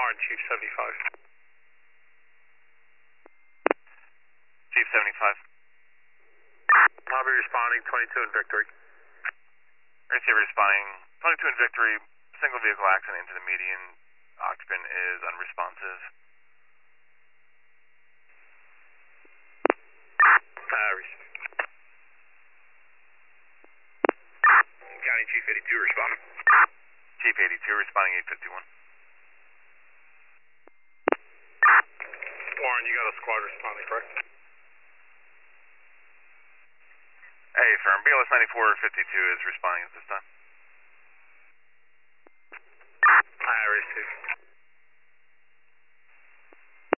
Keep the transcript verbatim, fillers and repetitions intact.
Warren, Chief seventy-five. Chief seventy-five. I'll be responding, twenty-two in Victory. Receiver responding, twenty-two in Victory, single vehicle accident into the median, occupant is unresponsive. Uh, receive. County Chief eighty-two responding. Chief eighty-two responding eight fifty-one. Warren, you got a squad responding, correct? Hey, firm. B L S ninety-four fifty-two is responding at this time. I received.